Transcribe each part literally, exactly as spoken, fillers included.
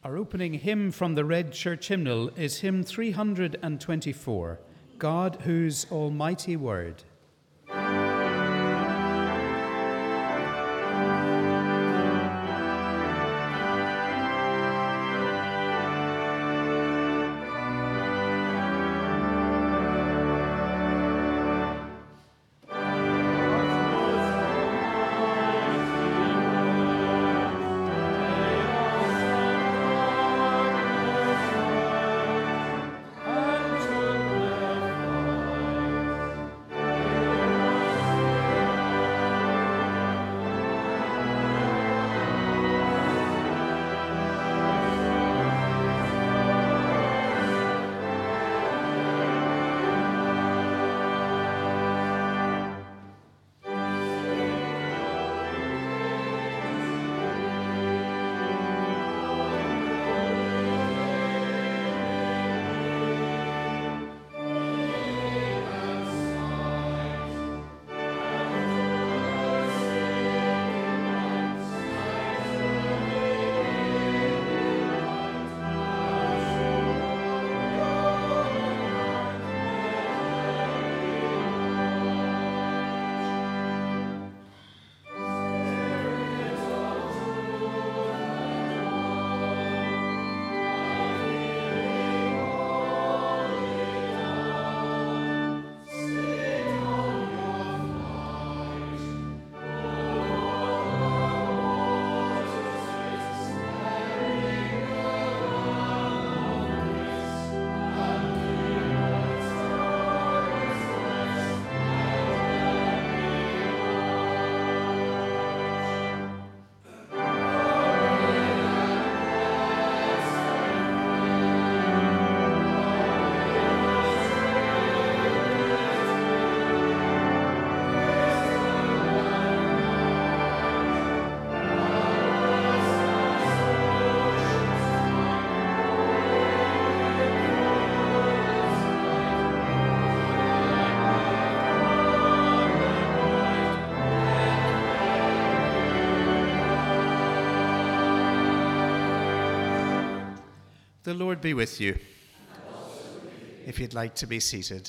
Our opening hymn from the Red Church Hymnal is hymn three hundred twenty-four, God Whose Almighty Word. The Lord be with you. If you'd like to be seated.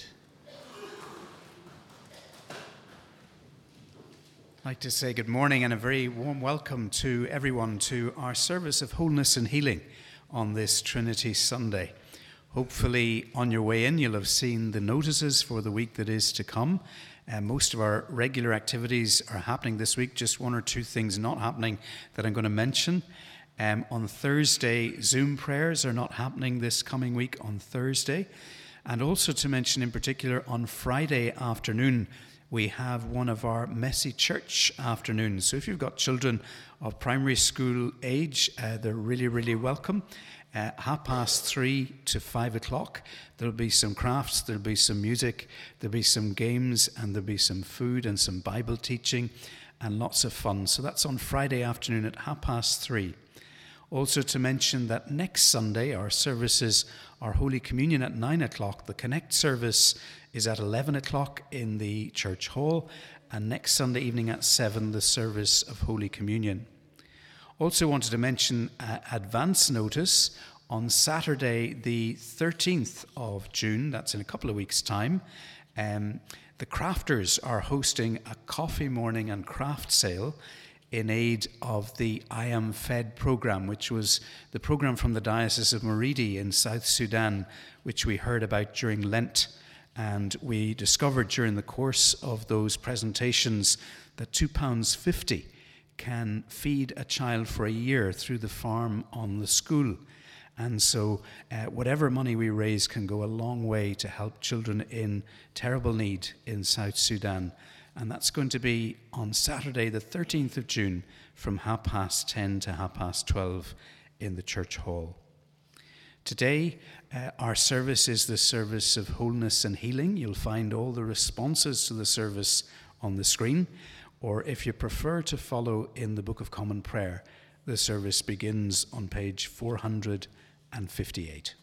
I'd like to say good morning and a very warm welcome to everyone to our service of wholeness and healing on this Trinity Sunday. Hopefully on your way in you'll have seen the notices for the week that is to come. Uh, most of our regular activities are happening this week, just one or two things not happening that I'm going to mention. Um, on Thursday, Zoom prayers are not happening this coming week on Thursday. And also to mention in particular, on Friday afternoon, we have one of our Messy Church afternoons. So if you've got children of primary school age, uh, they're really, really welcome. Uh, half past three to five o'clock, there'll be some crafts, there'll be some music, there'll be some games, and there'll be some food and some Bible teaching and lots of fun. So that's on Friday afternoon at half past three. Also to mention that next Sunday our services are Holy Communion at nine o'clock. The Connect service is at eleven o'clock in the church hall, and next Sunday evening at seven the service of Holy Communion. Also wanted to mention uh, advance notice on Saturday the thirteenth of June, that's in a couple of weeks' time. Um, the Crafters are hosting a coffee morning and craft sale in aid of the I Am Fed program, which was the program from the Diocese of Maridi in South Sudan, which we heard about during Lent. And we discovered during the course of those presentations that two pounds fifty can feed a child for a year through the farm on the school. And so uh, whatever money we raise can go a long way to help children in terrible need in South Sudan. And that's going to be on Saturday, the thirteenth of June, from half past ten to half past twelve in the church hall. Today, uh, our service is the service of wholeness and healing. You'll find all the responses to the service on the screen. Or if you prefer to follow in the Book of Common Prayer, the service begins on page four hundred fifty-eight.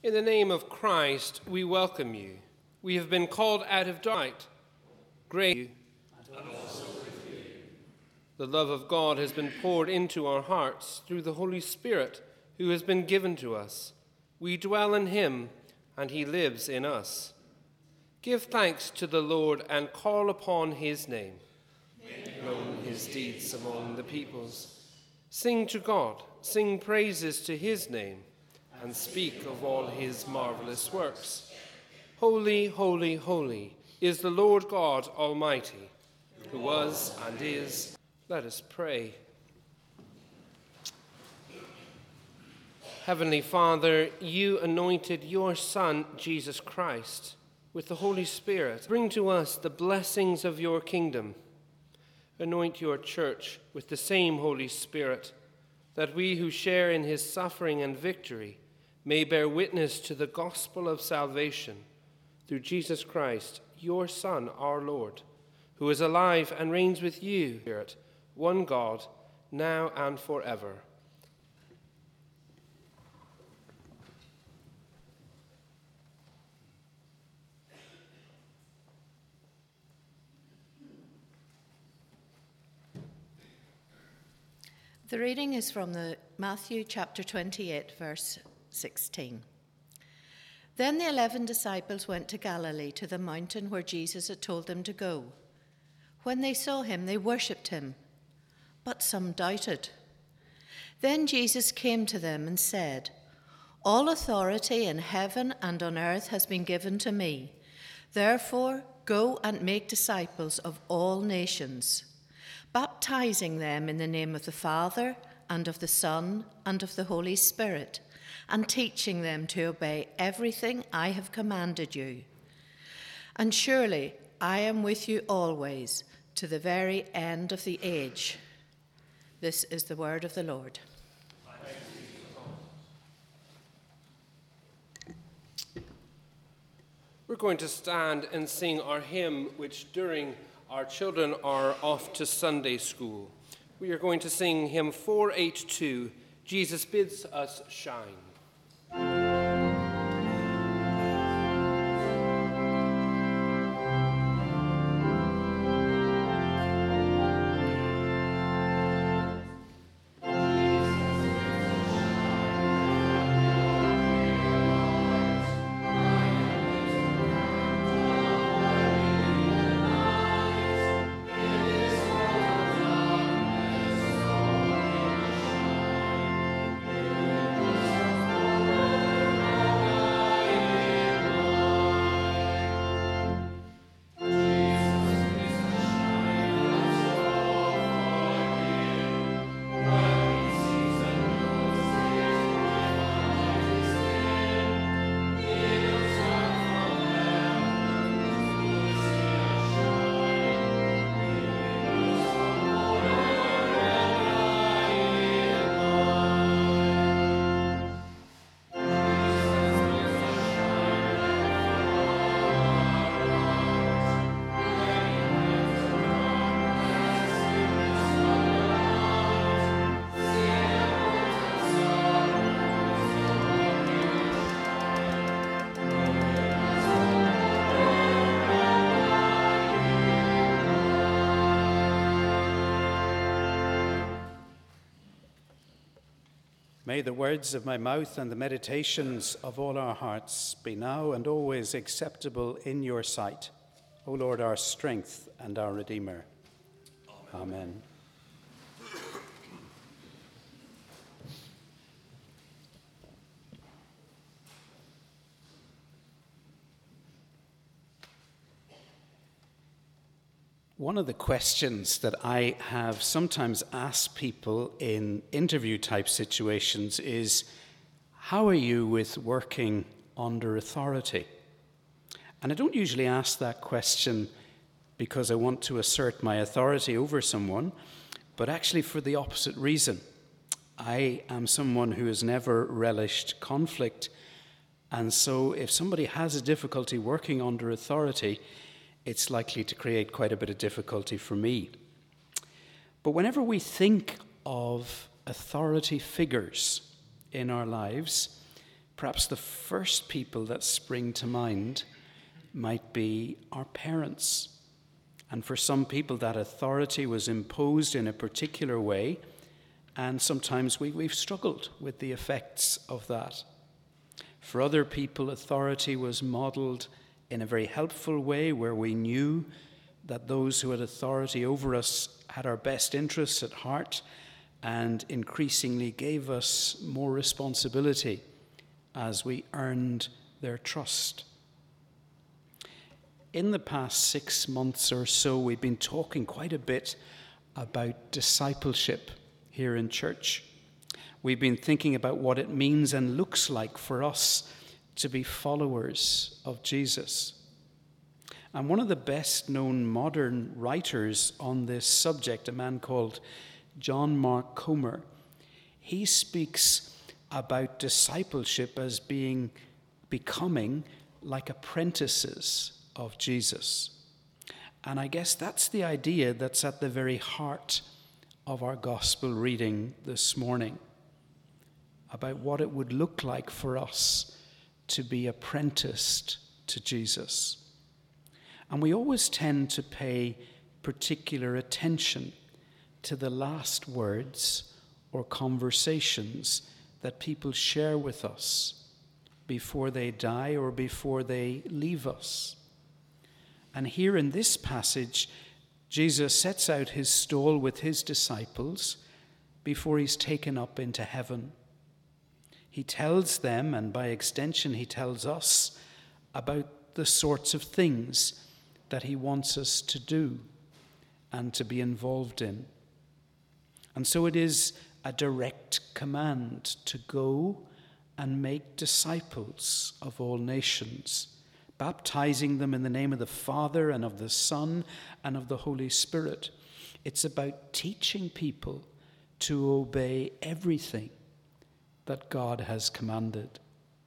In the name of Christ, we welcome you. We have been called out of darkness. Great. The love of God has been poured into our hearts through the Holy Spirit who has been given to us. We dwell in him, and he lives in us. Give thanks to the Lord and call upon his name. Make known his deeds among the peoples. Sing to God, sing praises to his name, and speak of all his marvelous works. Holy, holy, holy is the Lord God Almighty, who was and is. Let us pray. Heavenly Father, you anointed your Son, Jesus Christ, with the Holy Spirit. Bring to us the blessings of your kingdom. Anoint your church with the same Holy Spirit, that we who share in his suffering and victory may bear witness to the gospel of salvation through Jesus Christ, your Son, our Lord, who is alive and reigns with you, Spirit, one God, now and forever. The reading is from the Matthew chapter twenty-eight, verse sixteen. Then the eleven disciples went to Galilee, to the mountain where Jesus had told them to go. When they saw him, they worshipped him, but some doubted. Then Jesus came to them and said, "All authority in heaven and on earth has been given to me. Therefore, go and make disciples of all nations, baptizing them in the name of the Father and of the Son and of the Holy Spirit, and teaching them to obey everything I have commanded you. And surely I am with you always, to the very end of the age." This is the word of the Lord. We're going to stand and sing our hymn, which during our children are off to Sunday school. We are going to sing hymn four eighty-two, Jesus Bids Us Shine. May the words of my mouth and the meditations of all our hearts be now and always acceptable in your sight, O Lord, our strength and our Redeemer. Amen. Amen. One of the questions that I have sometimes asked people in interview-type situations is, how are you with working under authority? And I don't usually ask that question because I want to assert my authority over someone, but actually for the opposite reason. I am someone who has never relished conflict, and so if somebody has a difficulty working under authority, it's likely to create quite a bit of difficulty for me. But whenever we think of authority figures in our lives, Perhaps the first people that spring to mind might be our parents. And for some people, that authority was imposed in a particular way, and sometimes we, we've struggled with the effects of that. For other people, authority was modeled in a very helpful way, where we knew that those who had authority over us had our best interests at heart and increasingly gave us more responsibility as we earned their trust. In the past six months or so, we've been talking quite a bit about discipleship here in church. We've been thinking about what it means and looks like for us to be followers of Jesus. And one of the best-known modern writers on this subject, a man called John Mark Comer, he speaks about discipleship as being becoming like apprentices of Jesus. And I guess that's the idea that's at the very heart of our gospel reading this morning, about what it would look like for us to be apprenticed to Jesus. And we always tend to pay particular attention to the last words or conversations that people share with us before they die or before they leave us. And here in this passage, Jesus sets out his stall with his disciples before he's taken up into heaven. He tells them, and by extension he tells us, about the sorts of things that he wants us to do and to be involved in. And so it is a direct command to go and make disciples of all nations, baptizing them in the name of the Father and of the Son and of the Holy Spirit. It's about teaching people to obey everything that God has commanded.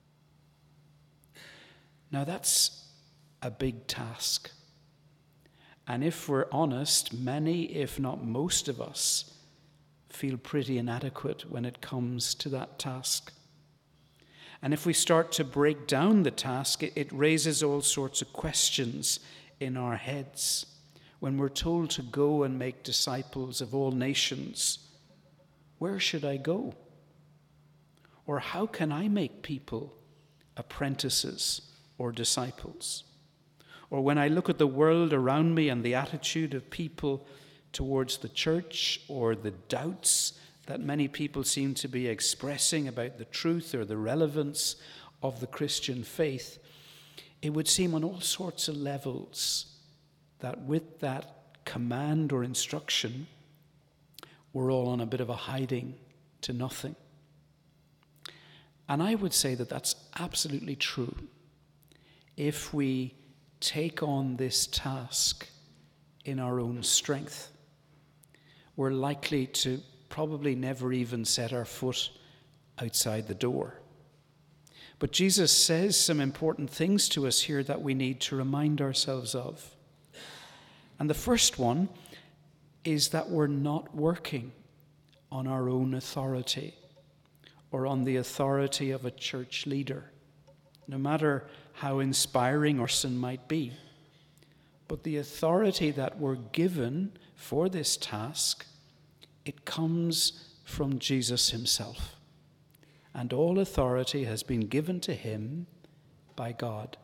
Now that's a big task. And if we're honest, many, if not most of us, feel pretty inadequate when it comes to that task. And if we start to break down the task, it, it raises all sorts of questions in our heads. When we're told to go and make disciples of all nations, where should I go? Or how can I make people apprentices or disciples? Or when I look at the world around me and the attitude of people towards the church, or the doubts that many people seem to be expressing about the truth or the relevance of the Christian faith, it would seem on all sorts of levels that with that command or instruction, we're all on a bit of a hiding to nothing. And I would say that that's absolutely true. If we take on this task in our own strength, we're likely to probably never even set our foot outside the door. But Jesus says some important things to us here that we need to remind ourselves of. And the first one is that we're not working on our own authority or on the authority of a church leader, no matter how inspiring a person might be. But the authority that we're given for this task, it comes from Jesus himself. And all authority has been given to him by God.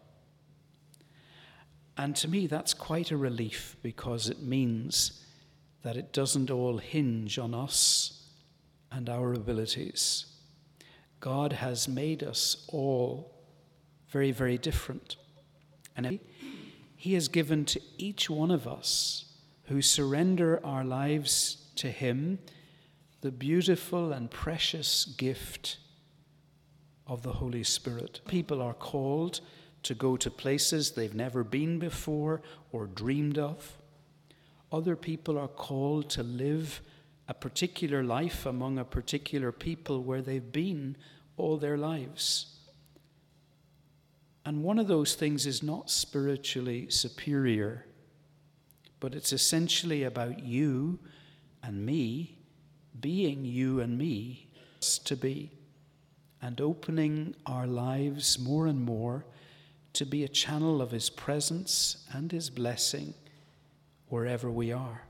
And to me, that's quite a relief, because it means that it doesn't all hinge on us and our abilities. God has made us all very, very different. And he has given to each one of us who surrender our lives to him the beautiful and precious gift of the Holy Spirit. People are called to go to places they've never been before or dreamed of. Other people are called to live a particular life among a particular people where they've been all their lives. And one of those things is not spiritually superior, but it's essentially about you and me being you and me to be. and opening our lives more and more to be a channel of his presence and his blessing wherever we are.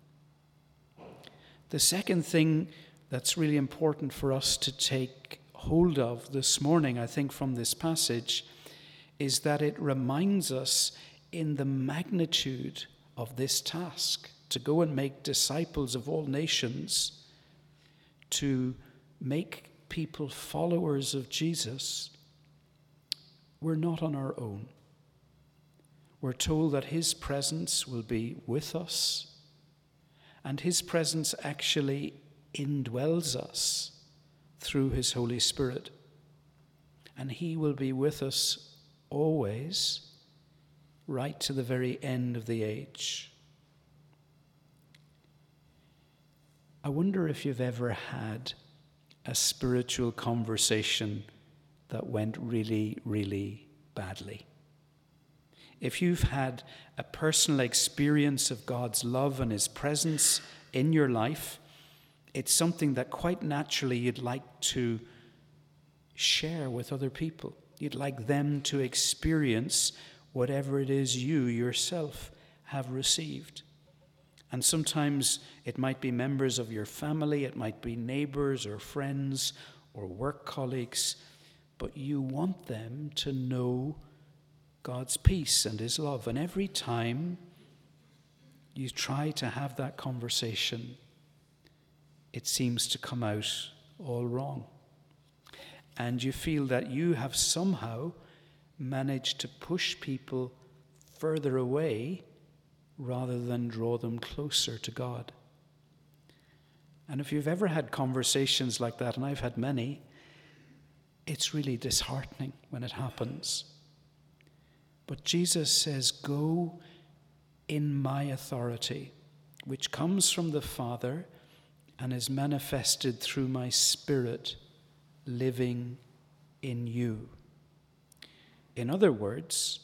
The second thing that's really important for us to take hold of this morning, I think, from this passage, is that it reminds us in the magnitude of this task to go and make disciples of all nations, to make people followers of Jesus. We're not on our own. We're told that his presence will be with us, and his presence actually indwells us through his Holy Spirit. And he will be with us always, right to the very end of the age. I wonder if you've ever had a spiritual conversation that went really, really badly. If you've had a personal experience of God's love and his presence in your life, it's something that quite naturally you'd like to share with other people. You'd like them to experience whatever it is you yourself have received. And sometimes it might be members of your family, it might be neighbors or friends or work colleagues, but you want them to know God's peace and his love. And every time you try to have that conversation, it seems to come out all wrong. And you feel that you have somehow managed to push people further away rather than draw them closer to God. And if you've ever had conversations like that, and I've had many, it's really disheartening when it happens. But Jesus says, go in my authority, which comes from the Father and is manifested through my Spirit living in you. In other words,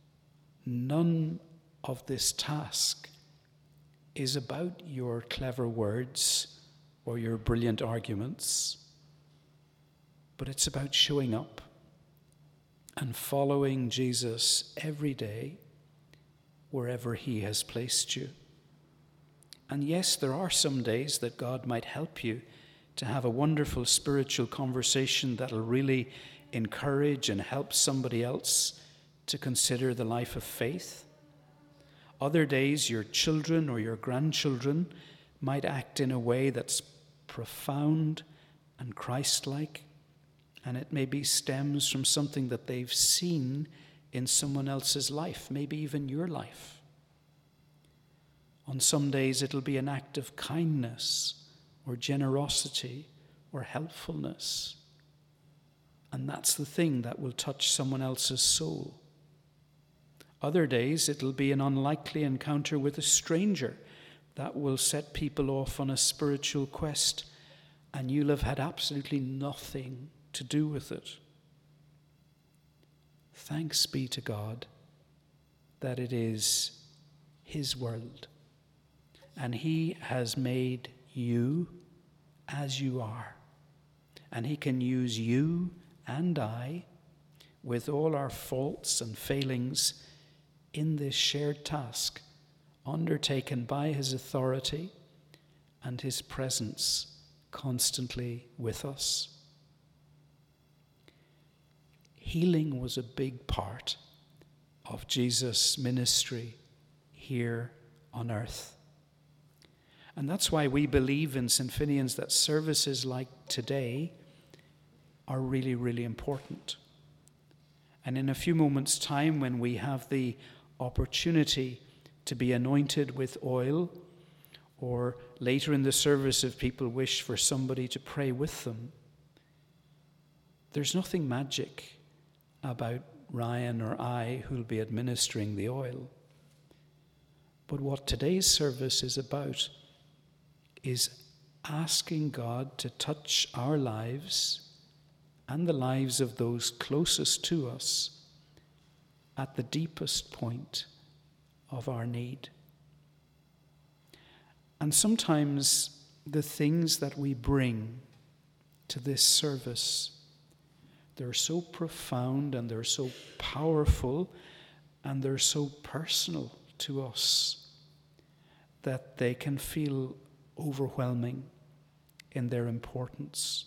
none of this task is about your clever words or your brilliant arguments, but it's about showing up and following Jesus every day wherever he has placed you. And yes, there are some days that God might help you to have a wonderful spiritual conversation that'll really encourage and help somebody else to consider the life of faith. Other days, your children or your grandchildren might act in a way that's profound and Christ-like, and it maybe stems from something that they've seen in someone else's life, maybe even your life. On some days, it'll be an act of kindness or generosity or helpfulness. And that's the thing that will touch someone else's soul. Other days, it'll be an unlikely encounter with a stranger that will set people off on a spiritual quest, and you'll have had absolutely nothing to do with it. Thanks be to God that it is his world, and he has made you as you are, and he can use you and I with all our faults and failings in this shared task undertaken by his authority and his presence constantly with us. Healing was a big part of Jesus' ministry here on earth. And that's why we believe in Saint Finian's that services like today are really, really important. And in a few moments' time, when we have the opportunity to be anointed with oil, or later in the service if people wish for somebody to pray with them, there's nothing magic about Ryan or I who'll be administering the oil. But what today's service is about is asking God to touch our lives and the lives of those closest to us at the deepest point of our need. And sometimes the things that we bring to this service They're so profound and they're so powerful and they're so personal to us that they can feel overwhelming in their importance.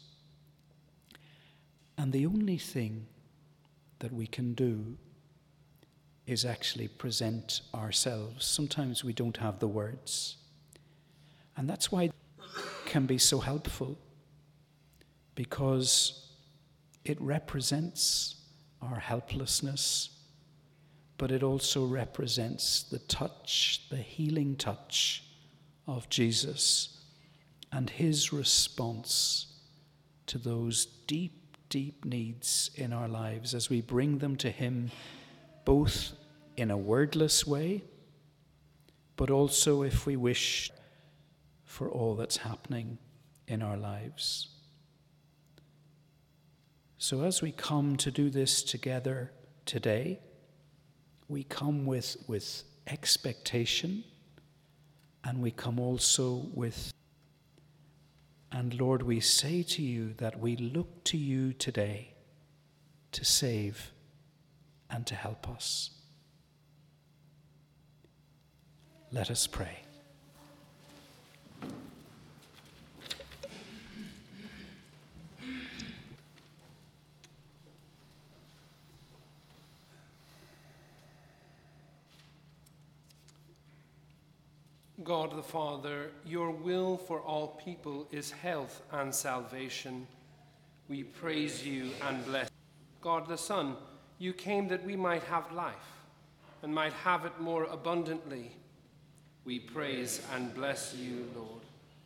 And the only thing that we can do is actually present ourselves. Sometimes we don't have the words. And that's why it can be so helpful, because it represents our helplessness, but it also represents the touch, the healing touch of Jesus and his response to those deep, deep needs in our lives as we bring them to him, both in a wordless way, but also, if we wish, for all that's happening in our lives. So as we come to do this together today, we come with, with expectation, and we come also with, and Lord, we say to you that we look to you today to save and to help us. Let us pray. God the Father, your will for all people is health and salvation. We praise you and bless you. God the Son, you came that we might have life and might have it more abundantly. We praise and bless you, Lord.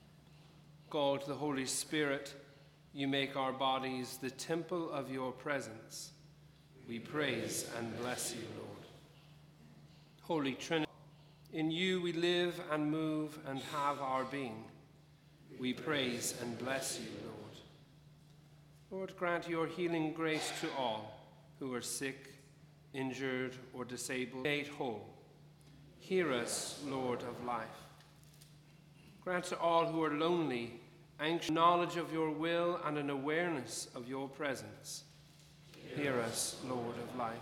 God the Holy Spirit, you make our bodies the temple of your presence. We praise and bless you, Lord. Holy Trinity, in you we live and move and have our being. We praise and bless you, Lord. Lord, grant your healing grace to all who are sick, injured, or disabled, made whole. Hear us, Lord of life. Grant to all who are lonely, anxious, knowledge of your will and an awareness of your presence. Hear us, Lord of life.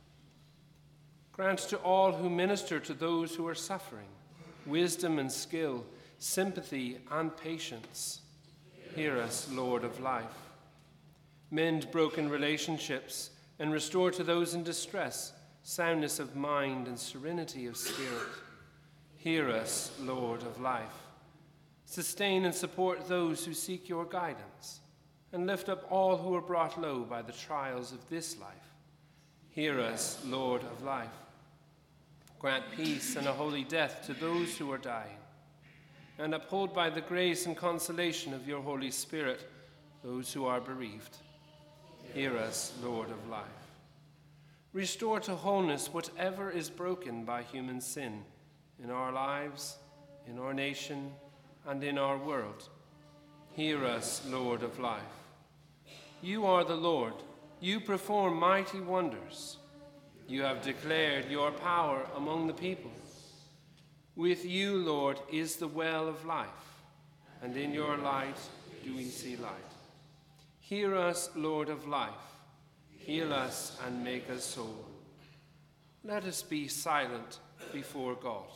Grant to all who minister to those who are suffering wisdom and skill, sympathy and patience. Hear us, Lord of life. Mend broken relationships and restore to those in distress soundness of mind and serenity of spirit. Hear us, Lord of life. Sustain and support those who seek your guidance, and lift up all who are brought low by the trials of this life. Hear us, Lord of life. Grant peace and a holy death to those who are dying, and uphold by the grace and consolation of your Holy Spirit those who are bereaved. Hear us, Lord of life. Restore to wholeness whatever is broken by human sin in our lives, in our nation, and in our world. Hear us, Lord of life. You are the Lord. You perform mighty wonders. You have declared your power among the people. With you, Lord, is the well of life, and in your light do we see light. Hear us, Lord of life. Heal us and make us whole. Let us be silent before God.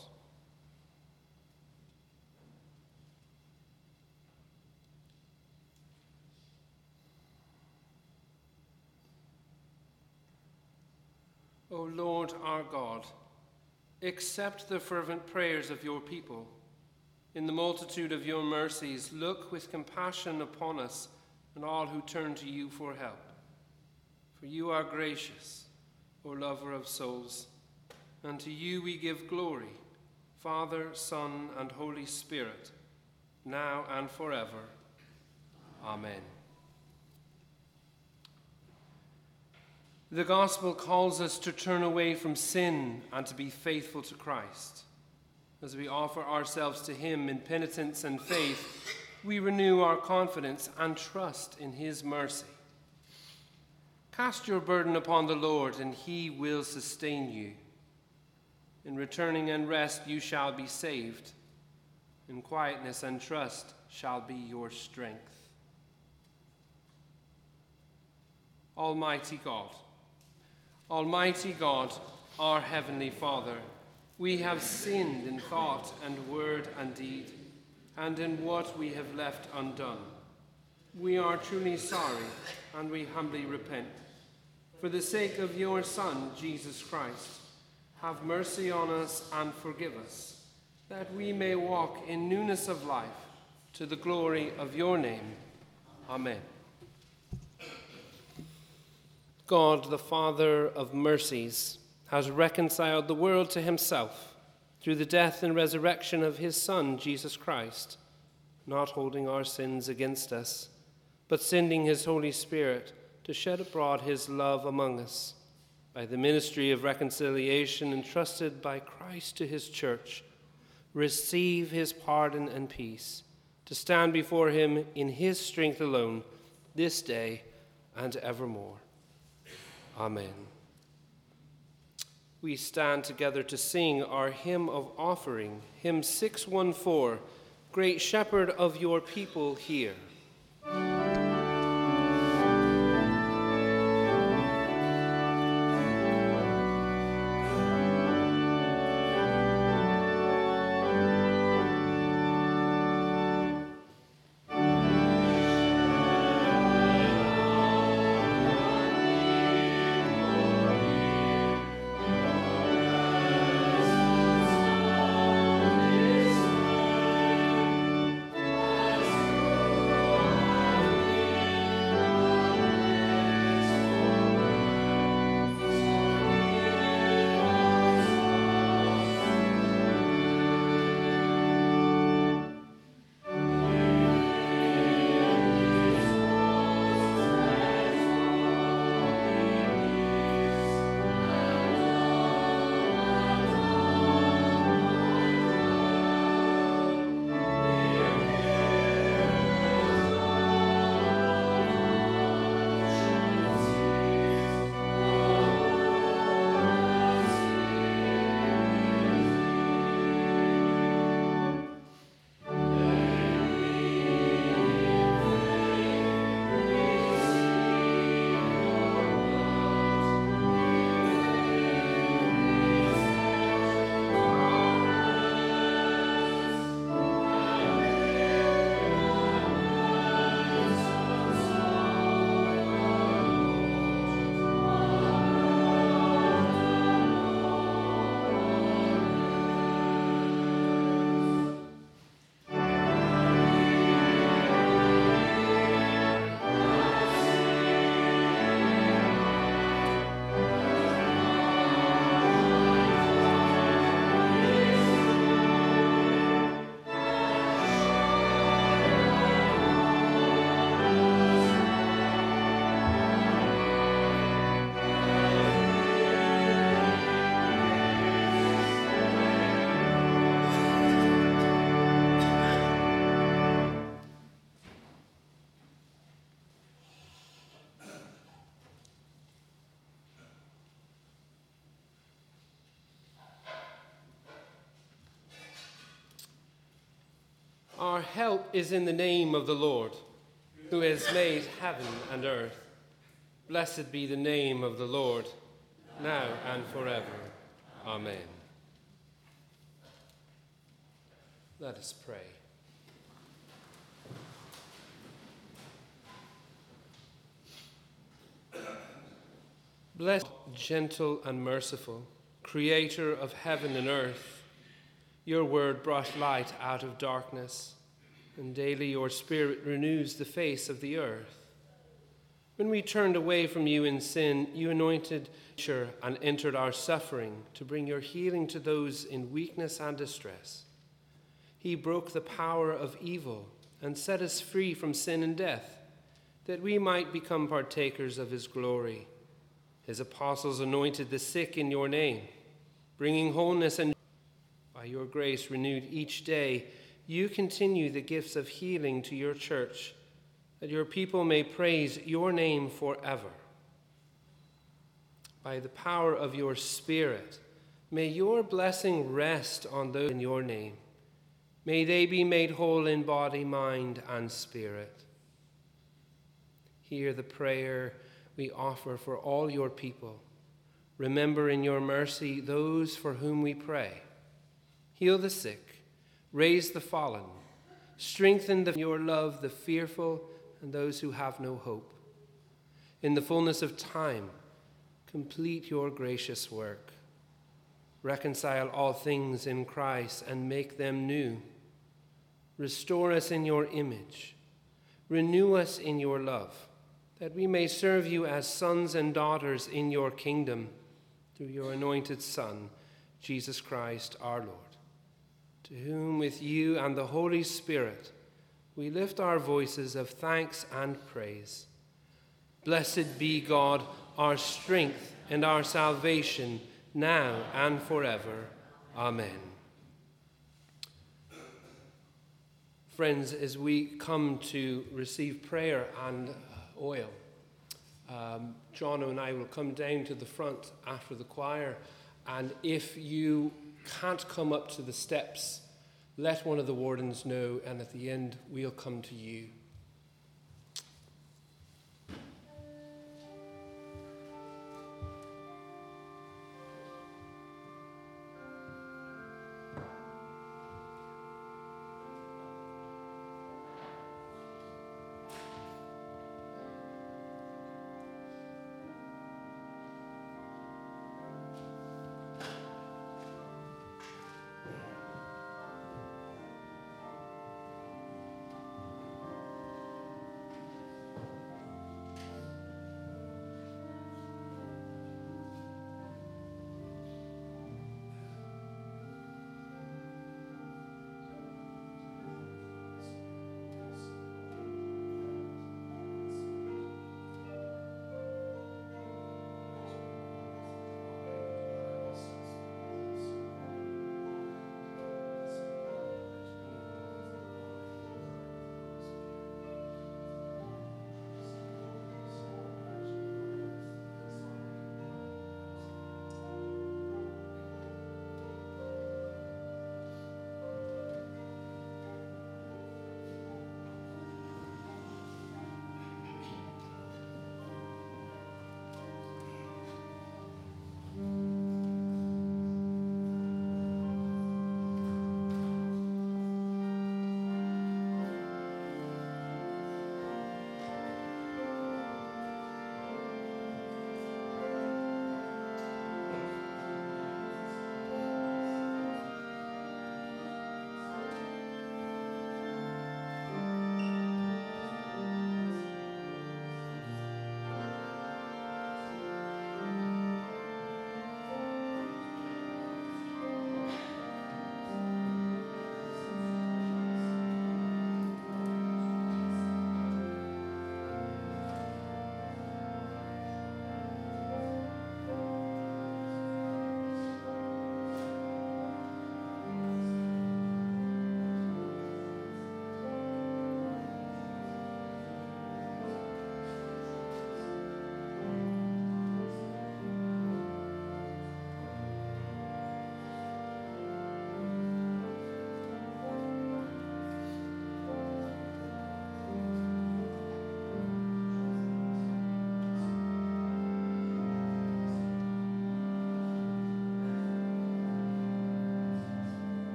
O Lord our God, accept the fervent prayers of your people. In the multitude of your mercies, look with compassion upon us and all who turn to you for help. For you are gracious, O lover of souls, and to you we give glory, Father, Son, and Holy Spirit, now and forever. Amen. The gospel calls us to turn away from sin and to be faithful to Christ. As we offer ourselves to him in penitence and faith, we renew our confidence and trust in his mercy. Cast your burden upon the Lord, and he will sustain you. In returning and rest you shall be saved. In quietness and trust shall be your strength. Almighty God. Almighty God, our Heavenly Father, we have sinned in thought and word and deed, and in what we have left undone. We are truly sorry, and we humbly repent. For the sake of your Son, Jesus Christ, have mercy on us and forgive us, that we may walk in newness of life, to the glory of your name. Amen. God, the Father of mercies, has reconciled the world to himself through the death and resurrection of his Son, Jesus Christ, not holding our sins against us, but sending his Holy Spirit to shed abroad his love among us. By the ministry of reconciliation entrusted by Christ to his church, receive his pardon and peace, to stand before him in his strength alone, this day and evermore. Amen. We stand together to sing our hymn of offering, hymn six one four, Great Shepherd of your people, hear. Our help is in the name of the Lord, who has made heaven and earth. Blessed be the name of the Lord, now and forever. Amen. Let us pray. Blessed, gentle and merciful, Creator of heaven and earth, your word brought light out of darkness, and daily your Spirit renews the face of the earth. When we turned away from you in sin, you anointed nature and entered our suffering to bring your healing to those in weakness and distress. He broke the power of evil and set us free from sin and death, that we might become partakers of his glory. His apostles anointed the sick in your name, bringing wholeness and by your grace renewed each day, you continue the gifts of healing to your church, that your people may praise your name forever. By the power of your Spirit, may your blessing rest on those in your name. May they be made whole in body, mind, and spirit. Hear the prayer we offer for all your people. Remember in your mercy those for whom we pray. Heal the sick, raise the fallen, strengthen in your love the fearful and those who have no hope. In the fullness of time, complete your gracious work. Reconcile all things in Christ and make them new. Restore us in your image. Renew us in your love, that we may serve you as sons and daughters in your kingdom, through your anointed Son, Jesus Christ our Lord, to whom with you and the Holy Spirit we lift our voices of thanks and praise. Blessed be God, our strength and our salvation, now and forever. Amen. Friends, as we come to receive prayer and oil, um, John and I will come down to the front after the choir, and if you can't come up to the steps, let one of the wardens know, and at the end we'll come to you.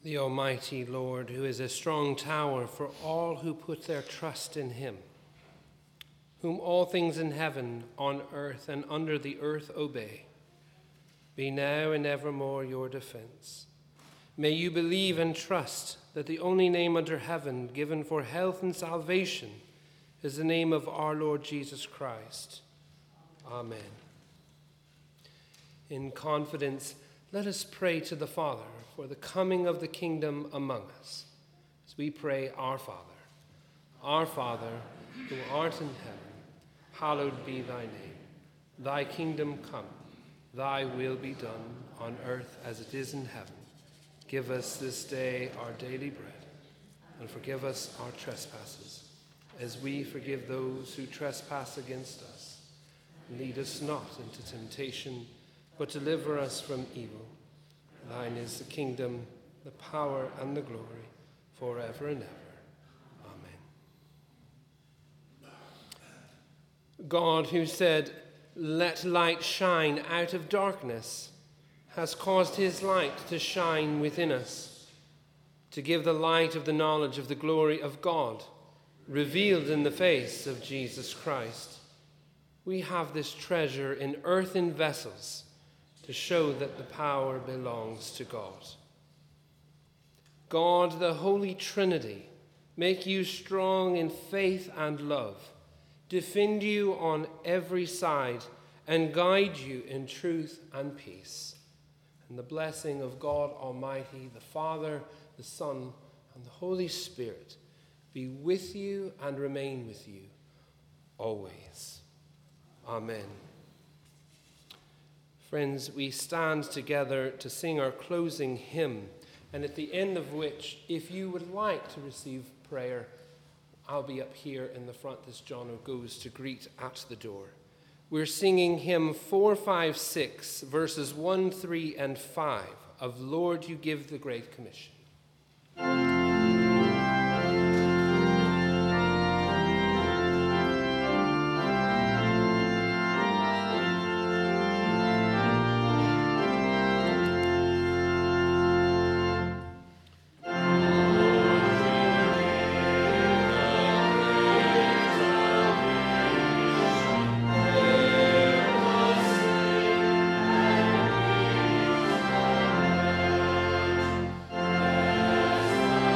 The Almighty Lord, who is a strong tower for all who put their trust in him, whom all things in heaven, on earth, and under the earth obey, be now and evermore your defense. May you believe and trust that the only name under heaven given for health and salvation is the name of our Lord Jesus Christ. Amen. In confidence, let us pray to the Father for the coming of the kingdom among us. As we pray, Our Father, Our Father, who art in heaven, hallowed be thy name. Thy kingdom come, thy will be done on earth as it is in heaven. Give us this day our daily bread, and forgive us our trespasses, as we forgive those who trespass against us. Lead us not into temptation, but deliver us from evil. Thine is the kingdom, the power, and the glory, forever and ever. Amen. God, who said, "Let light shine out of darkness," has caused his light to shine within us, to give the light of the knowledge of the glory of God, revealed in the face of Jesus Christ. We have this treasure in earthen vessels, to show that the power belongs to God. God, the Holy Trinity, make you strong in faith and love, defend you on every side, and guide you in truth and peace. And the blessing of God Almighty, the Father, the Son, and the Holy Spirit be with you and remain with you always. Amen. Friends, we stand together to sing our closing hymn, and at the end of which, if you would like to receive prayer, I'll be up here in the front as John goes to greet at the door. We're singing hymn four five six, verses one, three, and five of Lord, You Give the Great Commission. Amen.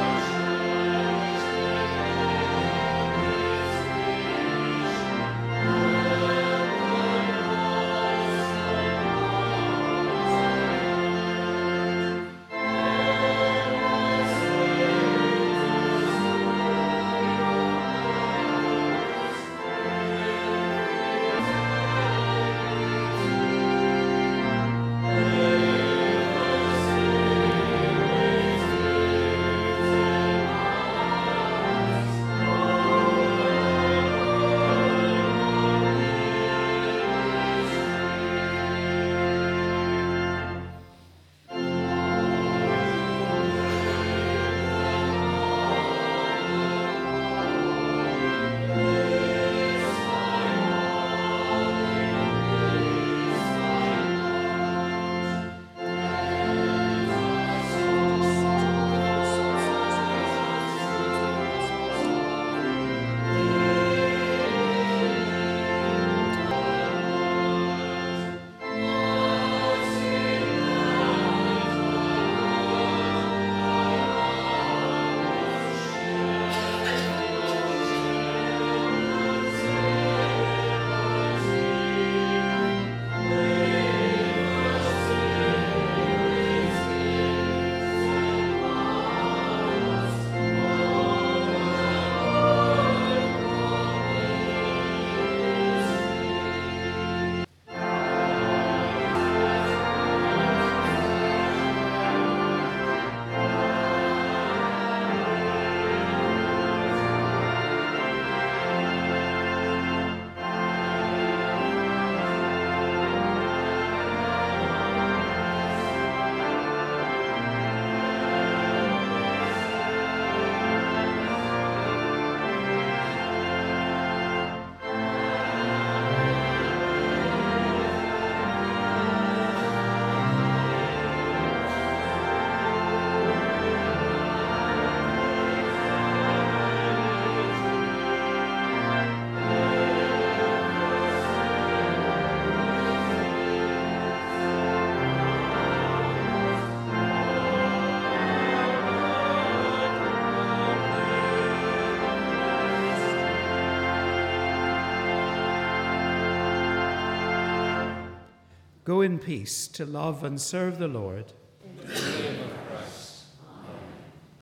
Go in peace to love and serve the Lord.